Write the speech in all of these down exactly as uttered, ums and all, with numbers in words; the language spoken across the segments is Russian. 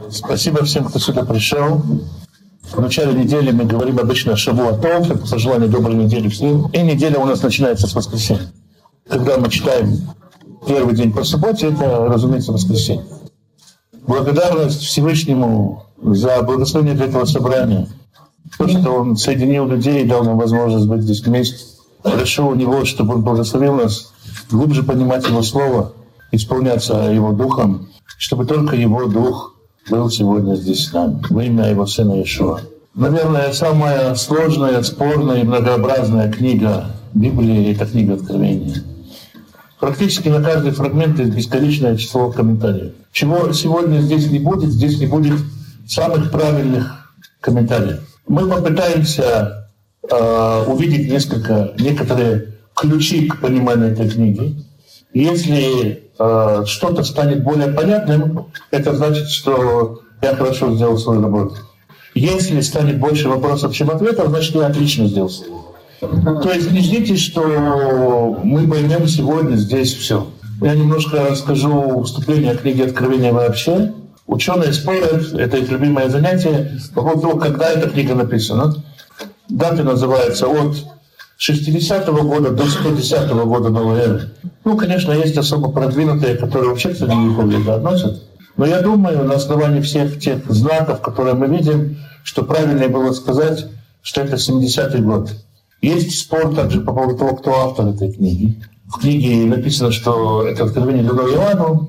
Спасибо всем, кто сюда пришел. В начале недели мы говорим обычно о Шавуатов, это пожелание доброй недели всем. И неделя у нас начинается с воскресенья. Когда мы читаем первый день по субботе, это, разумеется, воскресенье. Благодарность Всевышнему за благословение для этого собрания. То, что Он соединил людей и дал нам возможность быть здесь вместе. Прошу у Него, чтобы Он благословил нас глубже понимать Его Слово, исполняться Его Духом, чтобы только Его Дух был сегодня здесь с нами, во имя Его Сына Иешуа. Наверное, самая сложная, спорная и многообразная книга Библии — это книга Откровения. Практически на каждый фрагмент есть бесконечное число комментариев. Чего сегодня здесь не будет, здесь не будет самых правильных комментариев. Мы попытаемся э, увидеть несколько, некоторые ключи к пониманию этой книги. Если э, что-то станет более понятным, это значит, что я хорошо сделал свою работу. Если станет больше вопросов, чем ответов, значит, я отлично сделал свою работу. То есть не ждите, что мы поймем сегодня здесь все. Я немножко расскажу вступление о книге Откровения вообще. Ученые спорят, это их любимое занятие, по поводу того, когда эта книга написана. Даты называются от шестидесятого года до сто десятого года новой эры. Ну, конечно, есть особо продвинутые, которые вообще к средневековью века относят. Но я думаю, на основании всех тех знаков, которые мы видим, что правильнее было сказать, что это семидесятый год. Есть спор также по поводу того, кто автор этой книги. В книге написано, что это Откровение дано Иоанну.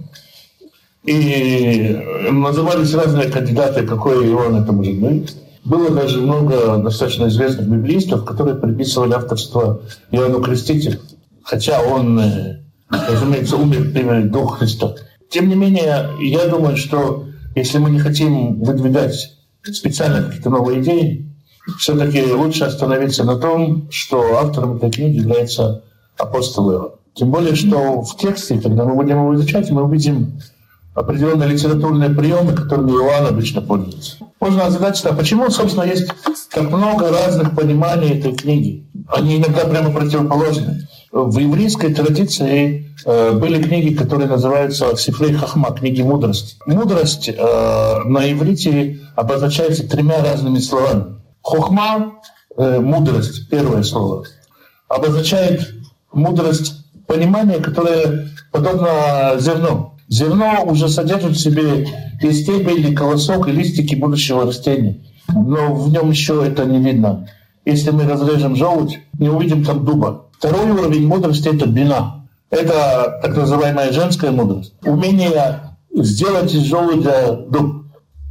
И назывались разные кандидаты, какой Иоанн это может быть. Было даже много достаточно известных библеистов, которые приписывали авторство Иоанну Крестителю, хотя он, разумеется, умер при до Христа. Тем не менее, я думаю, что если мы не хотим выдвигать специально какие-то новые идеи, все-таки лучше остановиться на том, что автором этой книги является апостол Иоанн. Тем более, что в тексте, когда мы будем его изучать, мы увидим определенные литературные приемы, которыми Иоанн обычно пользуется. Можно задаться, а почему, собственно, есть так много разных пониманий этой книги? Они иногда прямо противоположны. В еврейской традиции э, были книги, которые называются «Сифрей Хахма», книги мудрости. Мудрость э, на иврите обозначается тремя разными словами. Хохма, э, мудрость, первое слово, обозначает мудрость понимания, которое подобно зерну. Зерно уже содержит в себе и стебель, и колосок, и листики будущего растения. Но в нем еще это не видно. Если мы разрежем желудь, не увидим там дуба. Второй уровень мудрости — это бина. Это так называемая женская мудрость. Умение сделать из желудя дуб.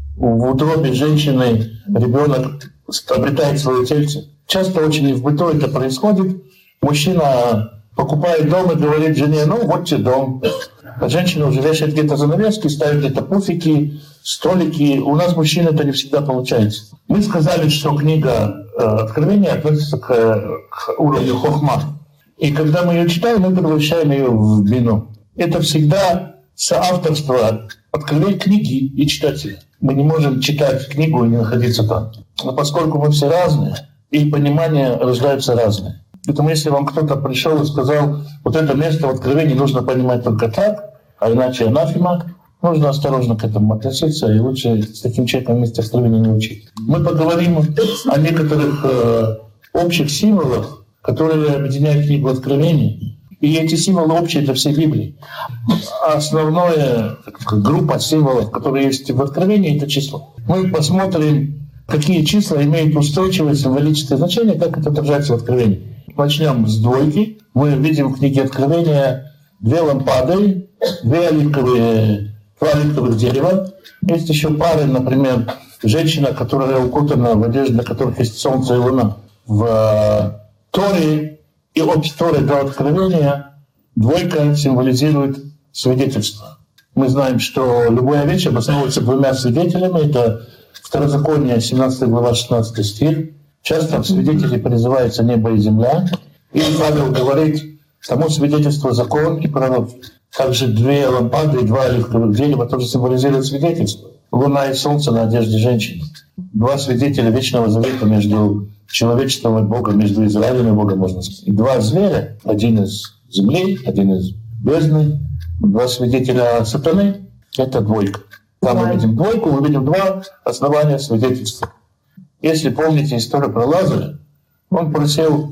В утробе женщины ребенок обретает свое тельце. Часто очень и в быту это происходит. Мужчина покупает дом и говорит жене: ну вот тебе дом. А женщина уже вешает где-то занавески, ставит где-то пуфики, столики. У нас, мужчин, это не всегда получается. Мы сказали, что книга э, Откровения относится к, к уровню хохма. И когда мы ее читаем, мы превращаем ее в бину. Это всегда соавторство Откровения книги и читателя. Мы не можем читать книгу и не находиться там. Но поскольку мы все разные, и понимания рождаются разные. Поэтому если вам кто-то пришел и сказал, вот это место в Откровении нужно понимать только так, а иначе анафема, нужно осторожно к этому относиться, и лучше с таким человеком вместе Откровения не учить. Мы поговорим о некоторых э, общих символах, которые объединяют книгу Откровений. И эти символы общие для всей Библии. Основная группа символов, которые есть в Откровении, это число. Мы посмотрим, какие числа имеют устойчивое символическое значение, как это отражается в Откровении. Начнем с двойки. Мы видим в книге Откровения две лампады, две оливковые, два оливковых дерева. Есть еще пары, например, женщина, которая укутана в одежду, на которых есть солнце и луна. В Торе и от Торы до Откровения двойка символизирует свидетельство. Мы знаем, что любая вещь обосновывается двумя свидетелями. Это Второзаконие, семнадцатая глава, шестнадцатый стих. Часто в свидетели призывается небо и земля. И Павел говорит, тому свидетельство закон и пророк. Также две лампады и два оливковых дерева тоже символизируют свидетельство. Луна и солнце на одежде женщины. Два свидетеля вечного завета между человечеством и Богом, между Израилем и Богом, можно сказать. И два зверя, один из земли, один из бездны, два свидетеля сатаны — это двойка. Там мы видим двойку, мы видим два основания свидетельства. Если помните историю про Лазаря, он просил,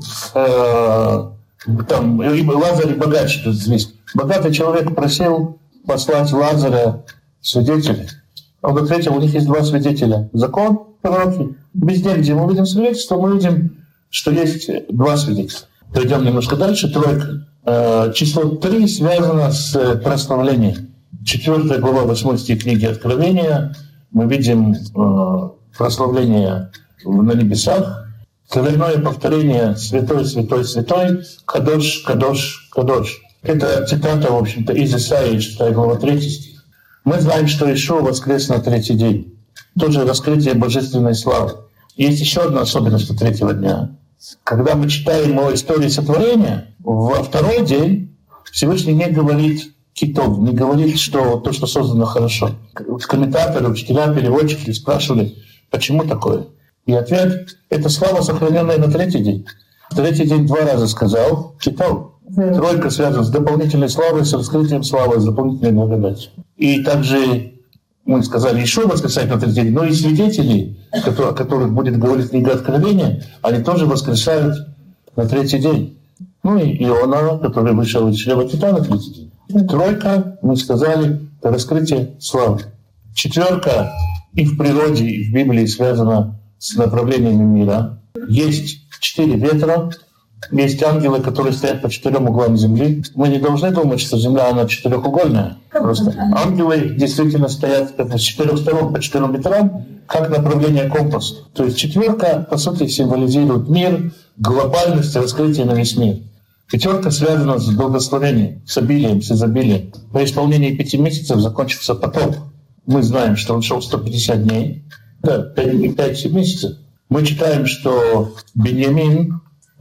э, там, Лазарь и богач, тут здесь. Богатый человек просил послать Лазаря свидетелей. Он ответил, у них есть два свидетеля. Закон, пророки. Везде, где мы видим свидетельство, мы видим, что есть два свидетельства. Пойдем немножко дальше. Тройка. Э, число три связано с прославлением. Четвертая глава восьмой стих книги Откровения. Мы видим э, прославление на небесах. Тройное повторение «Святой, святой, святой», «Кадош, кадош, кадош». Это цитата, в общем-то, из Исаии, шестая глава, третий стих. Мы знаем, что Иешуа воскрес на третий день. Тоже раскрытие божественной славы. Есть еще одна особенность третьего дня. Когда мы читаем о истории сотворения, во второй день Всевышний не говорит китов, не говорит, что то, что создано, хорошо. Комментаторы, учителя, переводчики спрашивали, почему такое? И ответ — это слава, сохраненная на третий день. В третий день два раза сказал китов. Тройка связана с дополнительной славой, с раскрытием славы, с дополнительной благодатью. И также мы сказали, еще воскресать на третий день, но и свидетели, о которых будет говорить книга Откровения, они тоже воскресают на третий день. Ну и Иона, который вышел из чрева Титана на третий день. Тройка, мы сказали, это раскрытие славы. Четверка и в природе, и в Библии связана с направлениями мира. Есть четыре ветра, есть ангелы, которые стоят по четырем углам земли. Мы не должны думать, что земля, она четырехугольная. Просто ангелы действительно стоят с четырех сторон по четырем ветрам, как направление компаса. То есть четверка, по сути, символизирует мир, глобальность, раскрытие на весь мир. Пятерка связана с благословением, с обилием, с изобилием. По исполнении пяти месяцев закончился потоп. Мы знаем, что он шел сто пятьдесят дней, да, пять месяцев. Мы читаем, что Беньямин,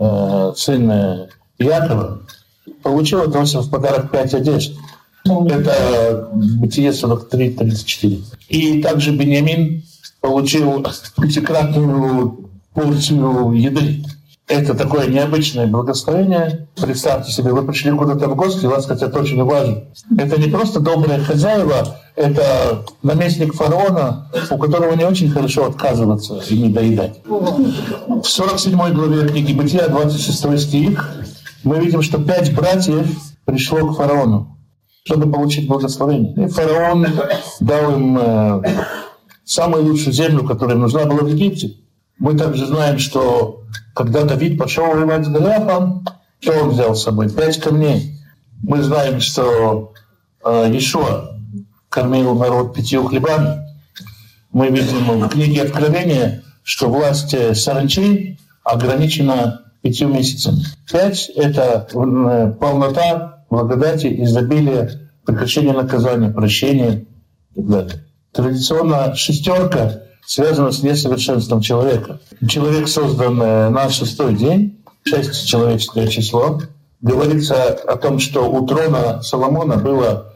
э, сын Якова, получил от Иосифа в подарок пять одежд. Это Бытие сорок три тридцать четыре. И также Беньямин получил пятикратную порцию еды. Это такое необычное благословение. Представьте себе, вы пришли куда-то в гости, вас хотят очень уважить. Это не просто добрые хозяева, это наместник фараона, у которого не очень хорошо отказываться и не доедать. В сорок седьмой главе книги Бытия, двадцать шестой стих, мы видим, что пять братьев пришло к фараону, чтобы получить благословение. И фараон дал им э, самую лучшую землю, которая им нужна была в Египте. Мы также знаем, что когда Давид пошел воевать с Голиафом, что он взял с собой? Пять камней. Мы знаем, что э, Иешуа кормил народ пятью хлебами. Мы видим в книге Откровения, что власть саранчи ограничена пятью месяцами. Пять — это полнота, благодати, изобилие, прекращение наказания, прощение и так далее. Традиционно шестерка связана с несовершенством человека. Человек создан на шестой день, шесть — человеческое число. Говорится о том, что у трона Соломона было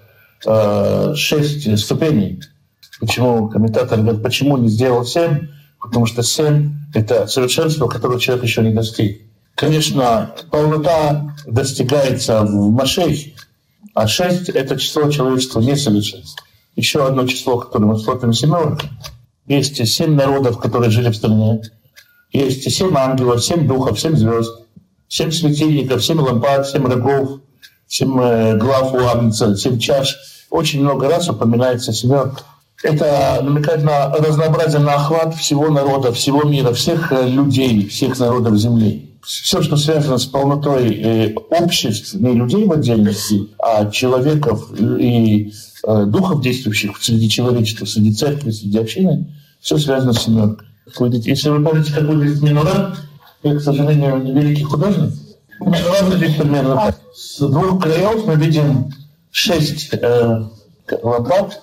э, шесть ступеней. Почему комментатор говорит, почему не сделал семь? Потому что семь — это совершенство, которого человек еще не достиг. Конечно, полнота достигается в Машехе, а шесть — это число человечества несовершенства. Еще одно число, которое мы смотрим, семерка. Есть семь народов, которые жили в стране. Есть семь ангелов, семь духов, семь звезд, семь светильников, семь лампад, семь рогов, семь глав у агнца, семь чаш. Очень много раз упоминается семерка. Это намекает на разнообразие, на охват всего народа, всего мира, всех людей, всех народов Земли. Все, что связано с полнотой обществ, не людей в отдельности, а человеков и духов, действующих среди человечества, среди церкви, среди общины, все связано с семеркой. Если вы помните, как выглядит минора, я, к сожалению, не великий художник, минора выглядит примерно так. С двух краев мы видим шесть э, лампад,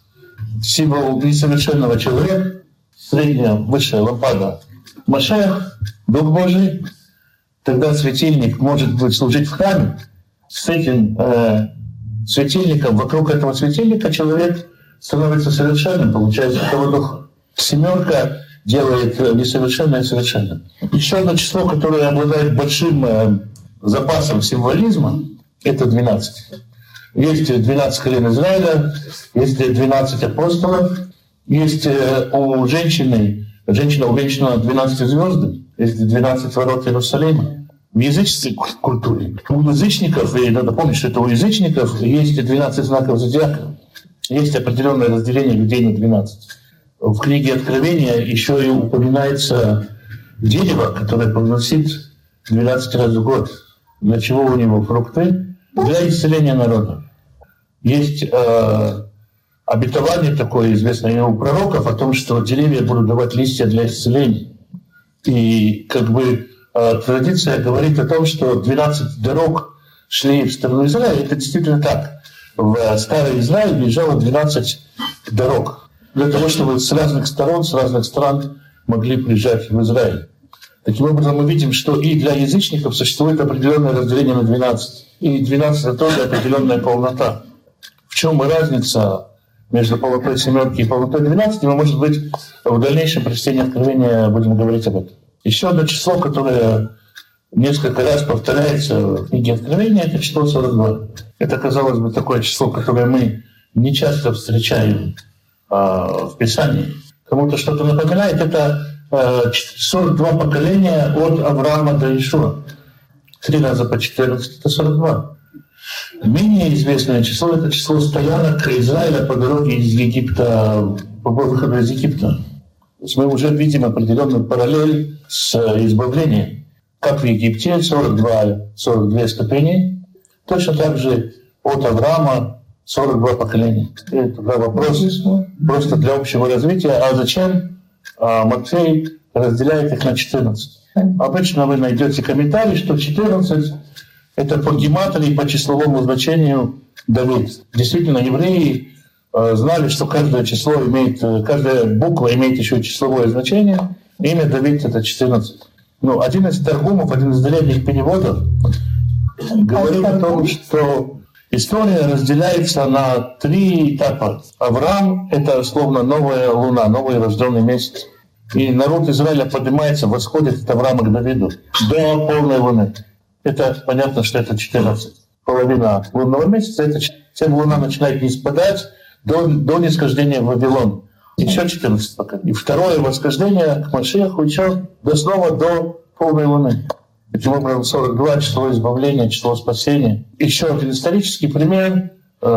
символ несовершенного человека, средняя, высшая лампада — Машех, Дух Божий. Тогда светильник может быть служить в храме. С этим э, светильником, вокруг этого светильника человек становится совершенным, получается этого духа. Семерка делает несовершенное совершенным. Еще одно число, которое обладает большим э, запасом символизма, это двенадцать. Есть двенадцать колен Израиля, есть двенадцать апостолов, есть у женщины, женщина увенчана двенадцатью звездами, есть двенадцать ворот Иерусалима. В языческой культуре у язычников, и надо помнить, что это у язычников есть двенадцать знаков зодиака, есть определенное разделение людей на двенадцать. В книге Откровения еще и упоминается дерево, которое приносит двенадцать раз в год. Для чего у него фрукты? Для исцеления народа. Есть э, обетование такое, известное у пророков, о том, что деревья будут давать листья для исцеления. И как бы э, традиция говорит о том, что двенадцать дорог шли в сторону Израиля. Это действительно так. В старый Израиль бежало двенадцать дорог для того, чтобы с разных сторон, с разных стран могли приезжать в Израиль. Таким образом, мы видим, что и для язычников существует определенное разделение на двенадцать. И двенадцать — это тоже определенная полнота. В чем разница между полнотой семерки и полнотой двенадцати, мы, может быть, в дальнейшем прочтении Откровения будем говорить об этом. Еще одно число, которое несколько раз повторяется в книге Откровения, это число сорок два. Это, казалось бы, такое число, которое мы не часто встречаем а, в Писании. Кому-то что-то напоминает, это сорок два поколения от Авраама до Иешуа. Три раза по четырнадцать — это сорок два. Менее известное число — это число стоянок Израиля по дороге из Египта, по выходу из Египта. То есть мы уже видим определенную параллель с избавлением. Как в Египте сорок два, сорок две ступени, точно так же от Авраама сорок два поколения. И тогда вопрос просто для общего развития: а зачем Матфей разделяет их на четырнадцать? Обычно вы найдете комментарий, что четырнадцать — это по гематрии, по числовому значению Давид. Действительно, евреи знали, что каждое число имеет, каждая буква имеет еще числовое значение. Имя Давид — это четырнадцать. Ну, один из таргумов, один из древних переводов говорит о том, что история разделяется на три этапа. Авраам — это словно новая луна, новый рожденный месяц. И народ Израиля поднимается, восходит от Авраама к Давиду до полной луны. Это понятно, что это четырнадцать. Половина лунного месяца, это тем луна начинает не спадать до, до нисхождения в Вавилон. Еще четырнадцать пока. И второе восхождение к Машиаху еще до снова до полной луны. Таким образом, сорок два — число избавления, число спасения. Еще один исторический пример.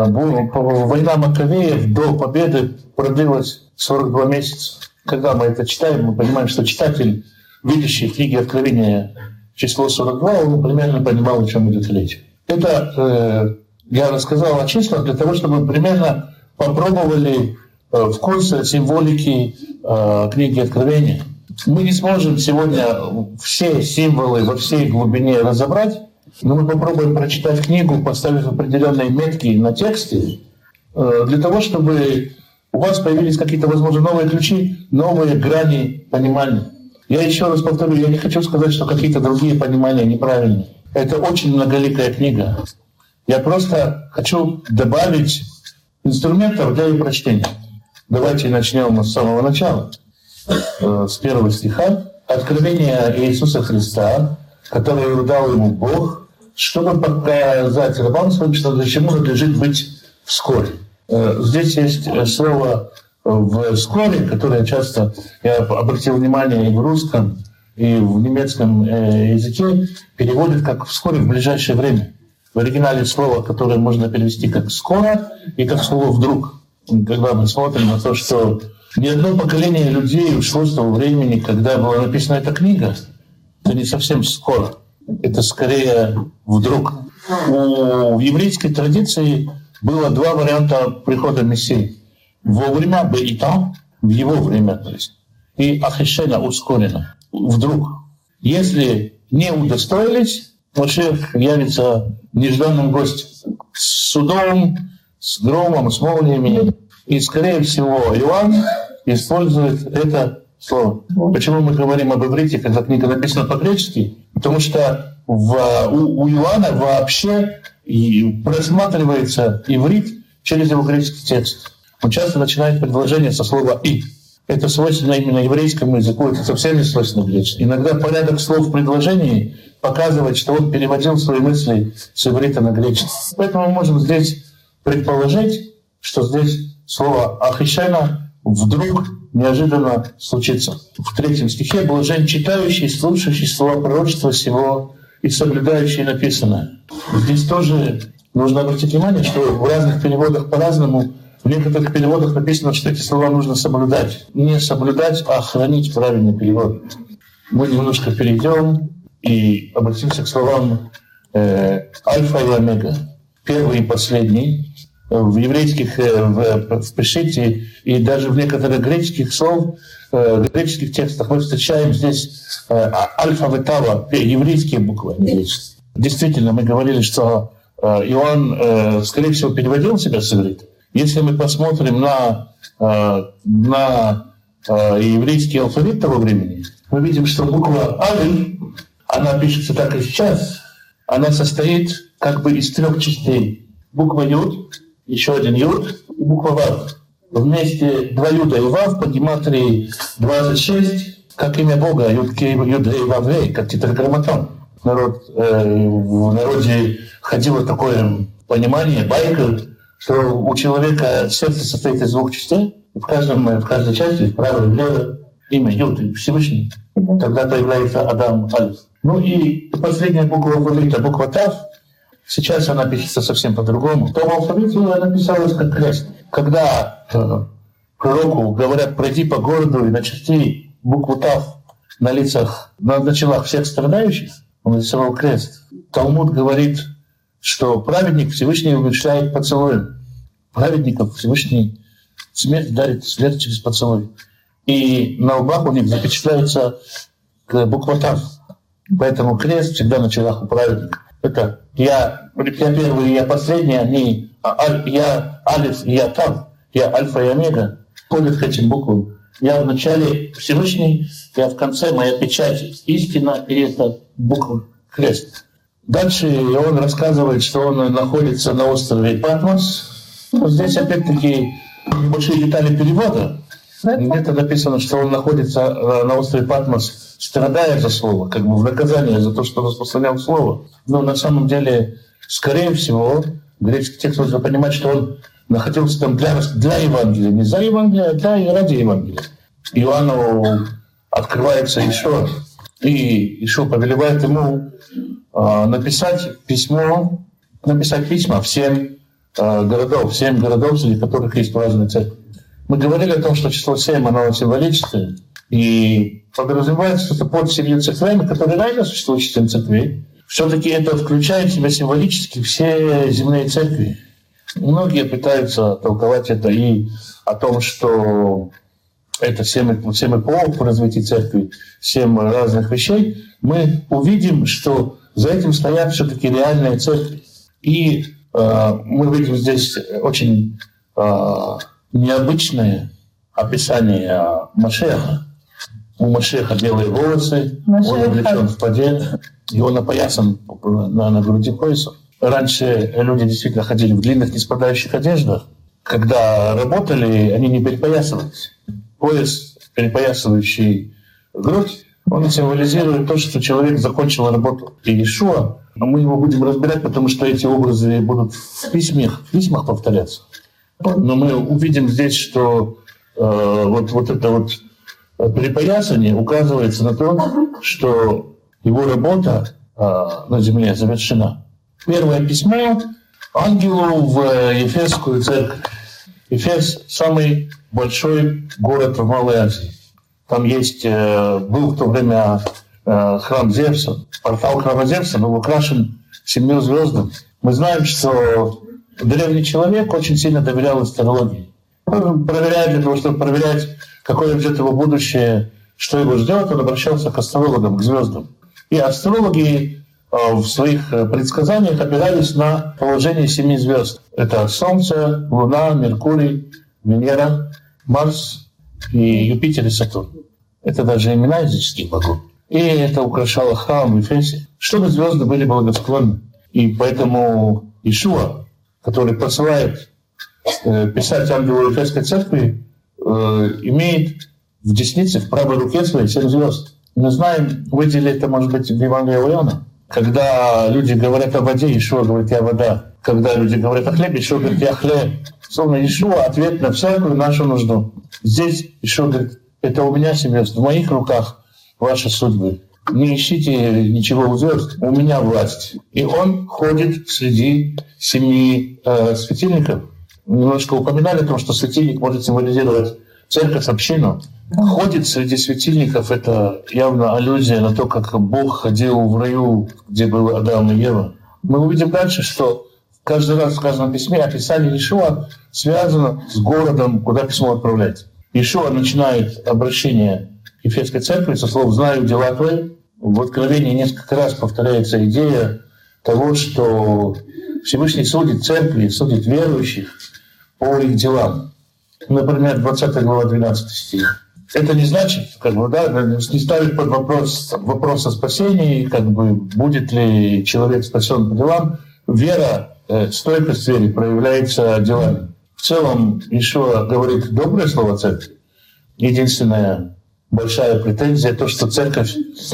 Война Маковеев до победы продлилась сорок два месяца. Когда мы это читаем, мы понимаем, что читатель, видящий книги Откровения число сорок два, он примерно понимал, о чем идет речь. Это э, я рассказал о числах для того, чтобы мы примерно попробовали э, вкус символики э, книги Откровения. Мы не сможем сегодня все символы во всей глубине разобрать, но мы попробуем прочитать книгу, поставив определенные метки на тексте, э, для того, чтобы у вас появились какие-то, возможно, новые ключи, новые грани понимания. Я еще раз повторю, я не хочу сказать, что какие-то другие понимания неправильные. Это очень многоликая книга. Я просто хочу добавить инструментов для ее прочтения. Давайте начнем с самого начала, с первого стиха. Откровение Иисуса Христа, которое дал ему Бог, чтобы показать рабам своим, что для чего надлежит быть вскоре. Здесь есть слово «вскоре», которое часто, я обратил внимание, и в русском, и в немецком языке переводят как «вскоре», в ближайшее время. В оригинале слово, которое можно перевести как «скоро» и как слово «вдруг». Когда мы смотрим на то, что ни одно поколение людей ушло с того времени, когда была написана эта книга, это не совсем «скоро», это скорее «вдруг». В еврейской традиции было два варианта прихода Мессии. Вовремя, беита, в его время, то есть, и ахишена, ускоренно, вдруг. Если не удостоились, Машиах явится нежданным гостем с судом, с громом, с молниями. И, скорее всего, Иоанн использует это слово. Почему мы говорим об иврите, когда книга написана по-гречески? Потому что в, у, у Иоанна вообще и просматривается иврит через его греческий текст. Он часто начинает предложение со слова «и». Это свойственно именно еврейскому языку, это совсем не свойственно греческому. Иногда порядок слов в предложении показывает, что он переводил свои мысли с иврита на греческий. Поэтому мы можем здесь предположить, что здесь слово «ахишена» вдруг неожиданно случится. В третьем стихе «блажен читающий, слушающий слова пророчества сего и соблюдающий написанное». Здесь тоже нужно обратить внимание, что в разных переводах по-разному. В некоторых переводах написано, что эти слова нужно соблюдать. Не соблюдать, а хранить правильный перевод. Мы немножко перейдем и обратимся к словам э, «альфа» и «омега». Первый и последний. В еврейских, э, в, в Пешите и даже в некоторых греческих слов, э, греческих текстах мы встречаем здесь э, «альфа» и «тава», еврейские буквы. Действительно, мы говорили, что э, Иоанн, э, скорее всего, переводил себя с иврита. Если мы посмотрим на, на еврейский алфавит того времени, мы видим, что буква «алиф», она пишется так и сейчас, она состоит как бы из трех частей. Буква «юд», еще один «юд» и буква «вав». Вместе два «юда» и «вав» по гематрии двадцать шесть, как имя Бога, «юд-кей», «юд-эй», «вав-эй», как тетраграмматон. Народ, э, в народе ходило такое понимание, байка, что у человека сердце состоит из двух частей, и в, каждом, в каждой части, вправо и влево, имя Юд и Всевышний. Тогда появляется Адам Алиф. Ну и последняя буква алфавита, буква Тав, сейчас она пишется совсем по-другому. В том алфавите она писалась как крест. Когда э, пророку говорят, пройди по городу и начерти букву Тав на лицах, на, на челах всех страдающих, он нарисовал крест. Талмуд говорит, что праведник Всевышний умерщвляет поцелуем. Праведников Всевышний смерть дарит смерть через поцелуй. И на лбах у них запечатляется буква Тав. Поэтому крест всегда на челах у праведника. Это я, я первый, я последний, они, я Алиф, я Тав, я Альфа и Омега. Ходят к этим буквам. Я в начале Всевышний, я в конце моя печать. Истина, и это буква крест. Дальше он рассказывает, что он находится на острове Патмос. Здесь опять-таки большие детали перевода. Где-то написано, что он находится на острове Патмос, страдая за слово, как бы в наказание за то, что распространял слово. Но на самом деле, скорее всего, греческий текст нужно понимать, что он находился там для, для Евангелия, не за Евангелие, а для и ради Евангелия. Иоанну открывается Ишуа, и Ишуа повелевает ему э, написать письмо, написать письма всем э, городов, всем городов, среди которых есть разные церкви. Мы говорили о том, что число семь, оно символическое, и подразумевается, что это под семью церквями, которые ранее существуют в семь церквей. Все-таки это включает в себя символически все земные церкви. Многие пытаются толковать это и о том, что это семь, семь эпох в развитии церкви, семь разных вещей. Мы увидим, что за этим стоят все-таки реальные церкви. И э, мы видим здесь очень э, необычное описание Машеха. У Машеха белые волосы, Машеха. Он облечен в паде, и он опоясан на, на груди поясом. Раньше люди действительно ходили в длинных не спадающих одеждах. Когда работали, они не перепоясывались. Пояс, перепоясывающий грудь, он символизирует то, что человек закончил работу. И Иешуа, мы его будем разбирать, потому что эти образы будут в письмах, в письмах повторяться. Но мы увидим здесь, что э, вот, вот это вот перепоясание указывается на то, что его работа э, на земле завершена. Первое письмо ангелу в Ефесскую церковь. Эфес – самый большой город в Малой Азии. Там есть, был в то время храм Зевса. Портал храма Зевса был украшен семью звездами. Мы знаем, что древний человек очень сильно доверял астрологии. Он проверяет для того, чтобы проверять, какое ждет его будущее, что его ждет, он обращался к астрологам, к звездам. И астрологи в своих предсказаниях опирались на положение семи звезд. Это Солнце, Луна, Меркурий, Венера, Марс и Юпитер и Сатурн. Это даже имена языческих богов. И это украшало храм в Эфесе, чтобы звезды были благосклонны. И поэтому Иешуа, который посылает э, писать ангелу Ефесской церкви, э, имеет в деснице, в правой руке своей семь звезд. Мы знаем, видели это, может быть, в Евангелии Иоанна. Когда люди говорят о воде, Иешуа говорит: «Я вода». когда люди говорят о хлебе, Ишуа говорит, я хлеб. Словно Ишуа ответ на всякую нашу нужду. Здесь Ишуа говорит, это у меня семья, в моих руках ваши судьбы. Не ищите ничего у звезд, у меня власть. И он ходит среди семи э, светильников. Немножко упоминали о том, что светильник может символизировать церковь, общину. Ходит среди светильников — это явно аллюзия на то, как Бог ходил в раю, где был Адам и Ева. Мы увидим дальше, что каждый раз в каждом письме описание Ишуа связано с городом, куда письмо отправляется. Ишуа начинает обращение к Ефесской церкви со слов «знаю дела твои». В Откровении несколько раз повторяется идея того, что Всевышний судит церкви, судит верующих по их делам. Например, двадцатая глава, двенадцатый стих. Это не значит, как бы, да, не ставит под вопрос вопрос о спасении, как бы, будет ли человек спасен по делам. Вера, э, стойкость веры проявляется делами. В целом, Ишуа говорит доброе слово церкви. Единственная большая претензия — то, что церковь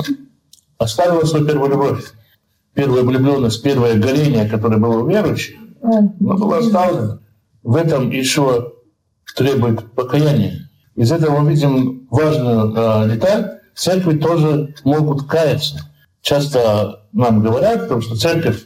оставила свою первую любовь. Первая влюбленность, первое горение, которое было у верующих, но было оставлено. В этом Ишуа требует покаяния. Из этого мы видим важную э, деталь. Церкви тоже могут каяться. Часто нам говорят, потому что церковь,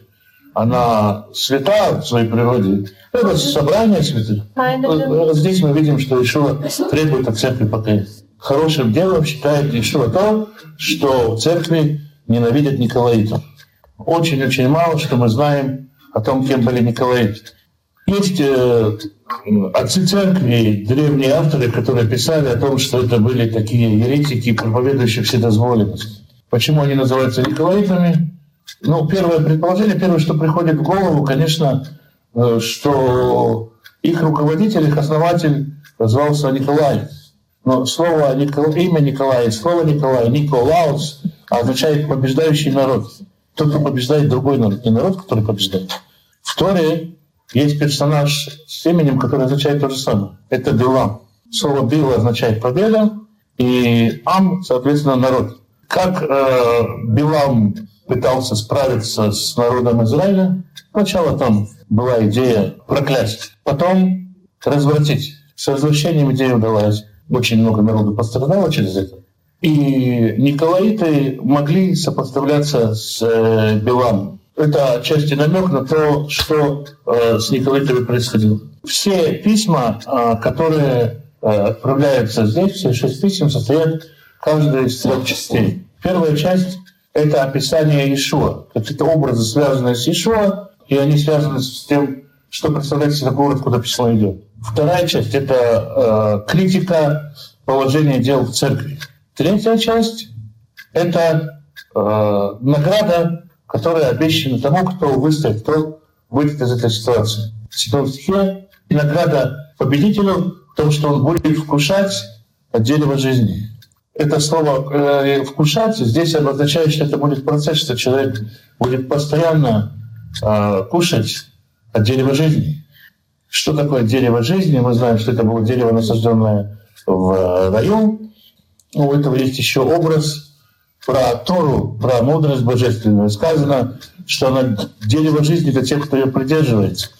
она свята в своей природе. Это собрание святых. Здесь мы видим, что Ишуа требует от церкви покаяния. Хорошим делом считает Ишуа то, что в церкви ненавидят николаитов. Очень-очень мало, что мы знаем о том, кем были николаиты. Есть э, отцы церкви, древние авторы, которые писали о том, что это были такие еретики, проповедующие вседозволенность. Почему они называются николаитами? Ну, первое предположение, первое, что приходит в голову, конечно, э, что их руководитель, их основатель звался Николай. Но слово Никол... имя Николай, слово Николай, Николаус, означает побеждающий народ. Тот, кто побеждает другой народ, не народ, который побеждает. В Торе есть персонаж с именем, который означает то же самое. Это Билам. Слово Била означает победа, и Ам, соответственно, народ. Как э, Билам пытался справиться с народом Израиля, сначала там была идея проклясть, потом развратить. С развращением идея удалась. Очень много народу пострадало через это. И николаиты могли сопоставляться с э, Биламом. Это отчасти намек на то, что э, с николаитами происходило. Все письма, э, которые э, отправляются здесь, все шесть писем, состоят каждая из трех частей. Первая часть — это описание Ишуа. Это образы, связанные с Ишуа, и они связаны с тем, что представляет себе город, куда письмо идет. Вторая часть — это э, критика положения дел в церкви. Третья часть — это э, награда, которая обещана тому, кто выстоит, кто выйдет из этой ситуации. В седьмом стихе награда победителю в том, что он будет вкушать от дерева жизни. Это слово э, «вкушать» здесь обозначает, что это будет процесс, что человек будет постоянно э, кушать от дерева жизни. Что такое дерево жизни? Мы знаем, что это было дерево, насажденное в раю. У этого есть еще образ про Тору, про мудрость божественную. Сказано, что она дерево жизни для тех, кто ее придерживается.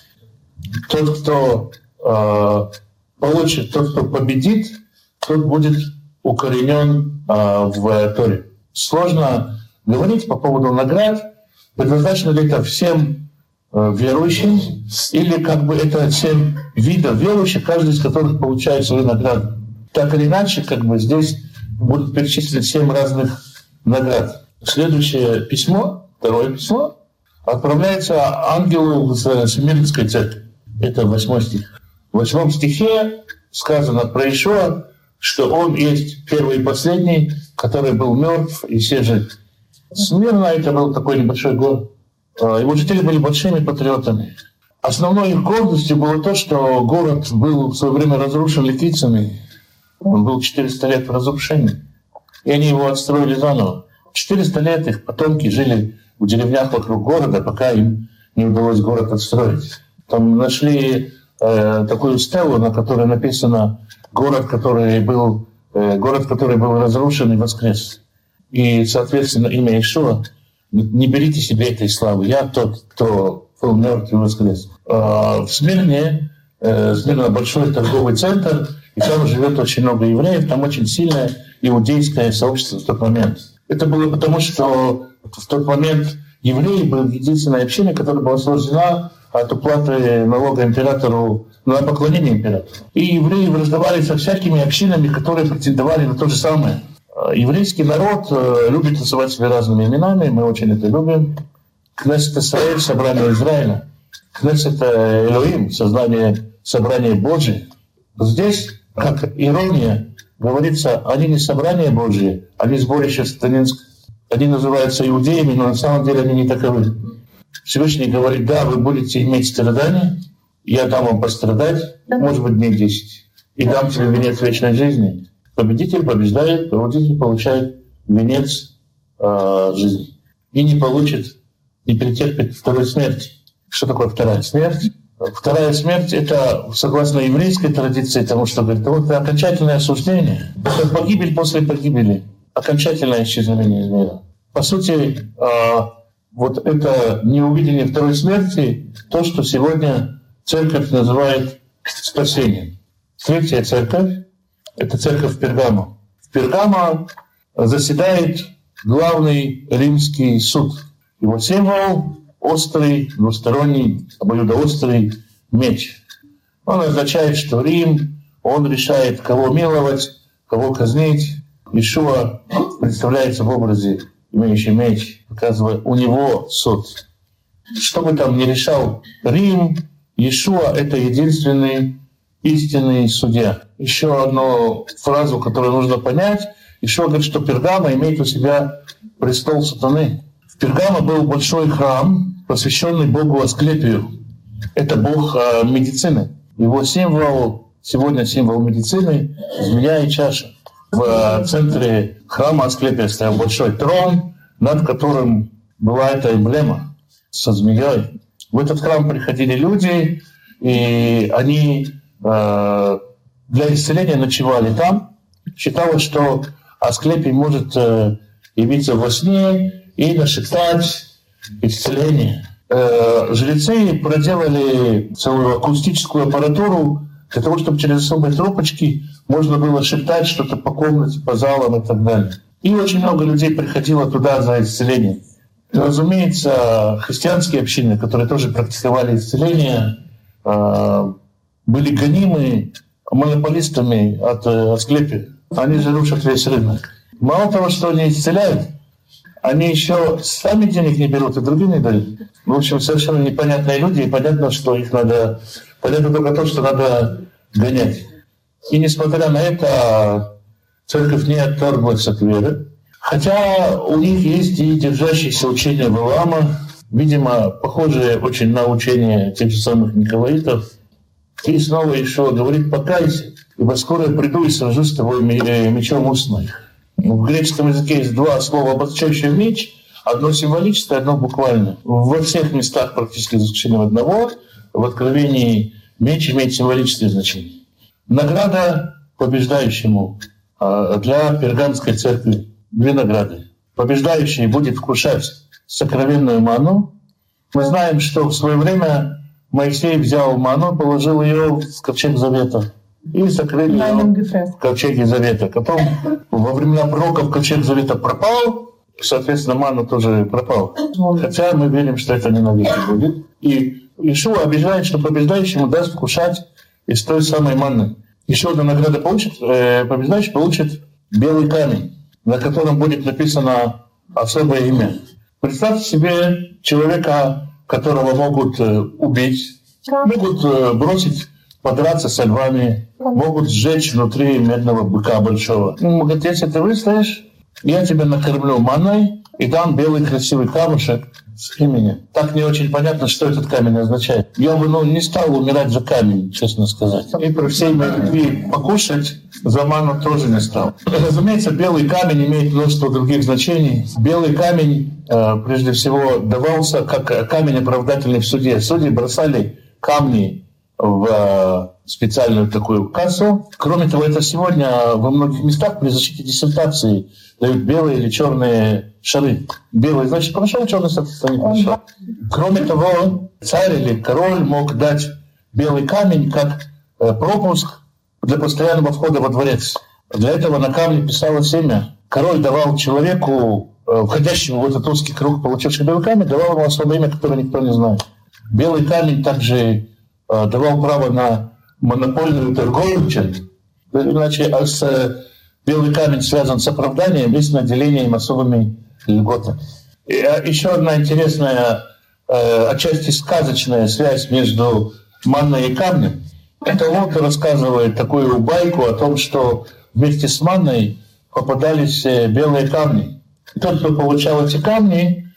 Тот, кто э, получит, тот, кто победит, тот будет укоренен э, в Торе. Сложно говорить по поводу наград. Предназначено ли это всем э, верующим, или как бы это семь видов верующих, каждый из которых получает свою награду. Так или иначе, как бы здесь будут перечислены семь разных наград. Следующее письмо, второе письмо, отправляется ангелу с Смирнской церкви. Это восьмой стих. В восьмом стихе сказано про Ишуа, что он есть первый и последний, который был мертв и все жили. Смирна — это был такой небольшой город. Его жители были большими патриотами. Основной их гордостью было то, что город был в свое время разрушен ликийцами. Он был четыреста лет в разрушении. И они его отстроили заново. четыреста лет их потомки жили в деревнях вокруг города, пока им не удалось город отстроить. Там нашли э, такую стелу, на которой написано «Город, который был, э, город, который был разрушен и воскрес». И, соответственно, имя Ишуа. Не берите себе этой славы. Я тот, кто был мертв и воскрес. В Смирне, Смирна большой торговый центр, и там живет очень много евреев, там очень сильное иудейское сообщество в тот момент. Это было потому, что в тот момент евреи были единственной общиной, которая была освобождена от уплаты налога императору на поклонение императору. И евреи враждовали со всякими общинами, которые претендовали на то же самое. Еврейский народ любит называть себя разными именами, мы очень это любим. Кнессет Исраэль, собрание Израиля. Кнессет Элоим, сознание, собрание Божие. Здесь, как ирония, говорится, они не собрание Божие, они сборище сатанинское. Они называются иудеями, но на самом деле они не таковы. Всевышний говорит: да, вы будете иметь страдания, я дам вам пострадать, может быть, дней десять, и дам тебе венец вечной жизни. Победитель побеждает, победитель получает венец э, жизни. И не получит, не перетерпит второй смерти. Что такое вторая смерть? Вторая смерть — это, согласно еврейской традиции, тому, что говорит, это окончательное осуждение. Это погибель после погибели, окончательное исчезновение из мира. По сути, э, вот это неувидение второй смерти, то, что сегодня церковь называет спасением. Третья церковь — это церковь Пергамо. В Пергамо заседает главный римский суд. Его символ — острый, двусторонний, обоюдоострый меч. Он означает, что Рим, он решает, кого миловать, кого казнить. Иешуа представляется в образе, имеющий меч, показывая, у него суд. Что бы там ни решал Рим, Иешуа — это единственный истинный судья. Еще одну фразу, которую нужно понять. Иешуа говорит, что Пергамо имеет у себя престол сатаны. В Пергамо был большой храм, посвященный богу Асклепию. Это бог э, медицины. Его символ, сегодня символ медицины — змея и чаша. В э, центре храма Асклепия стоял большой трон, над которым была эта эмблема со змеей. В этот храм приходили люди, и они э, для исцеления ночевали там. Считалось, что Асклепий может э, явиться во сне и нашептать исцеление. Э, жрецы проделали целую акустическую аппаратуру для того, чтобы через особые трубочки можно было шептать что-то по комнате, по залам и так далее. И очень много людей приходило туда за исцелением. И, разумеется, христианские общины, которые тоже практиковали исцеление, э, были гонимы монополистами от э, Асклепия. Они же рушат весь рынок. Мало того, что они исцеляют, они еще сами денег не берут и другим не дают. В общем, совершенно непонятные люди, и понятно, что их надо... Понятно только то, что надо гонять. И несмотря на это, церковь не отторглась от веры. Хотя у них есть и держащиеся учения Валаама, видимо, похожие очень на учения тех же самых Николаитов. И снова Иешуа говорит: покайся, ибо скоро я приду и сражусь с тобой мечом уст моих. В греческом языке есть два слова, обозначающие меч, одно символическое, одно буквальное. Во всех местах, практически за исключением одного, в Откровении меч имеет символическое значение. Награда побеждающему для Пергамской церкви. Две награды. Побеждающий будет вкушать сокровенную ману. Мы знаем, что в свое время Моисей взял ману, положил ее в ковчег Завета и закрыли ее в ковчеге Завета. Потом во времена пророков ковчег Завета пропал, соответственно, мана тоже пропала. Хотя мы верим, что это не навеки будет. И Иешуа обещает, что побеждающему даст вкушать из той самой манны. Еще одна награда получит, э, побеждающий получит белый камень, на котором будет написано особое имя. Представьте себе человека, которого могут убить, могут бросить, подраться со львами, могут сжечь внутри медного быка большого. Он говорит: если ты выстоишь, я тебя накормлю манной и дам белый красивый камушек с именем. Так не очень понятно, что этот камень означает. Я бы ну, не стал умирать за камень, честно сказать. И при всей моей любви покушать за ману тоже не стал. Разумеется, белый камень имеет множество других значений. Белый камень, прежде всего, давался как камень оправдательный в суде. Судьи бросали камни в специальную такую кассу. Кроме того, это сегодня во многих местах при защите диссертации дают белые или черные шары. Белый значит прошел, черный соответственно не прошел. Кроме того, царь или король мог дать белый камень как пропуск для постоянного входа во дворец. Для этого на камне писалось имя. Король давал человеку, входящему в этот узкий круг, получивший белый камень, давал ему особое имя, которое никто не знает. Белый камень также давал право на монопольную торговлю, иначе с белый камень связан с оправданием и с наделением особыми льготами. И еще одна интересная, отчасти сказочная связь между манной и камнем. Это Лот рассказывает такую байку о том, что вместе с манной попадались белые камни. И тот, кто получал эти камни,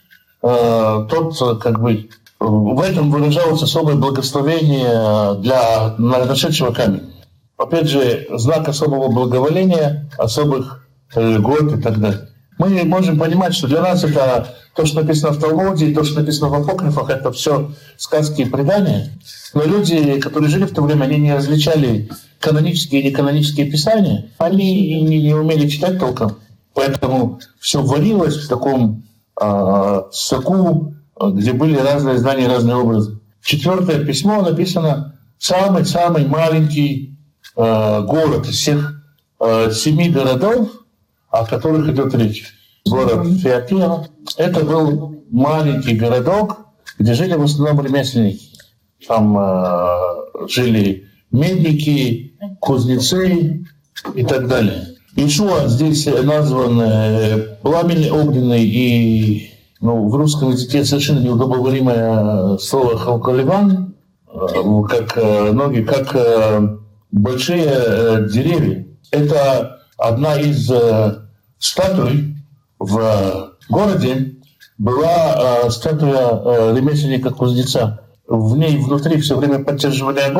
тот как бы в этом выражалось особое благословение для нашедшего камень. Опять же, знак особого благоволения, особых льгот и так далее. Мы можем понимать, что для нас это то, что написано в Талмуде, то, что написано в апокрифах, это все сказки и предания. Но люди, которые жили в то время, они не различали канонические и неканонические писания. Они не, не умели читать толком. Поэтому все варилось в таком э, соку, где были разные знания, разные образы. Четвертое письмо написано самый-самый маленький э, город из всех э, семи городов, о которых идет речь. Город Фиапия. Это был маленький городок, где жили в основном ремесленники. Там э, жили медники, кузнецы и так далее. Ишуа здесь назван э, пламенный, огненный и ну, в русском языке совершенно неудобоваримое слово «халкаливан», э, как э, ноги, как э, большие э, деревья. Это одна из э, статуй в городе, была э, статуя э, ремесленника-кузнеца. В ней внутри все время поддерживали огонь.